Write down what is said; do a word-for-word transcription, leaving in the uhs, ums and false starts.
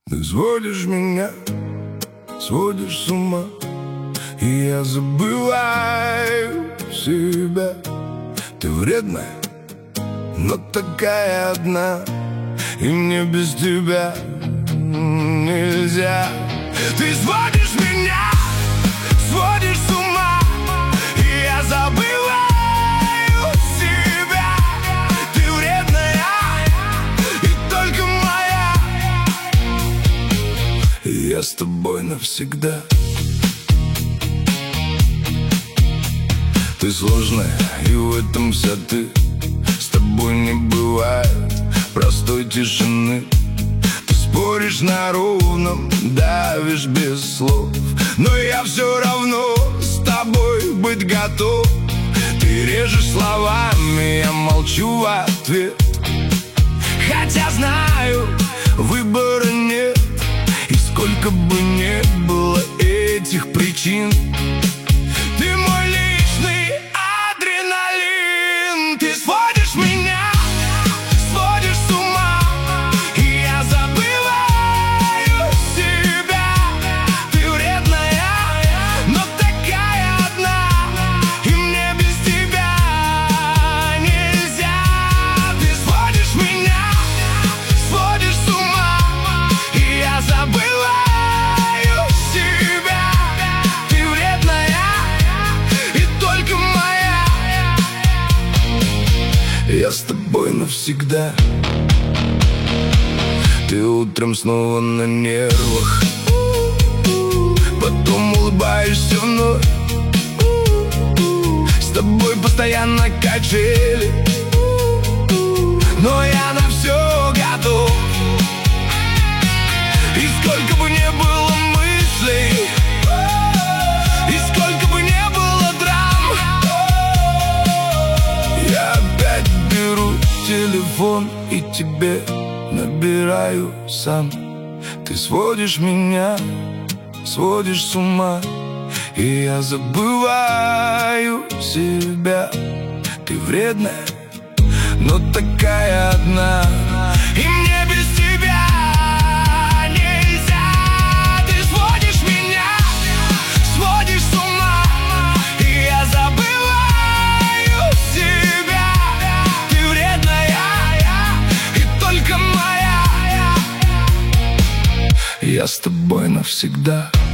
Ты сводишь меня, сводишь с ума, и я забываю себя. Ты вредная, но такая одна, и мне без тебя нельзя. Ты сводишь меня, сводишь с ума, и я забываю себя. Ты вредная, и только моя, и я с тобой навсегда. Ты сложная, и в этом вся ты. С тобой не бывает простой тишины. Ты споришь на ровном, давишь без слов, но я все равно с тобой быть готов. Ты режешь словами, я молчу в ответ, хотя знаю, выбора нет. И сколько бы не было этих причин, ты мой личный адреналин. Ты сводишь меня, сводишь с ума, и я забываю себя. Ты вредная, но такая одна, и мне без тебя нельзя. Ты сводишь меня, сводишь с ума, и я забываю себя. Ты вредная, и только моя, я с тобой навсегда. Ты утром снова на нервах, потом улыбаешься вновь. С тобой постоянно качели, но я на все готов. И сколько бы не было мыслей, и сколько бы не было драм, я опять беру телефон и тебе набираю сам. Ты сводишь меня, сводишь с ума, и я забываю себя. Ты вредная, но такая одна, и мне без тебя нельзя. Ты сводишь меня, сводишь с ума, и я забываю себя. Ты вредная, и только моя, я с тобой навсегда.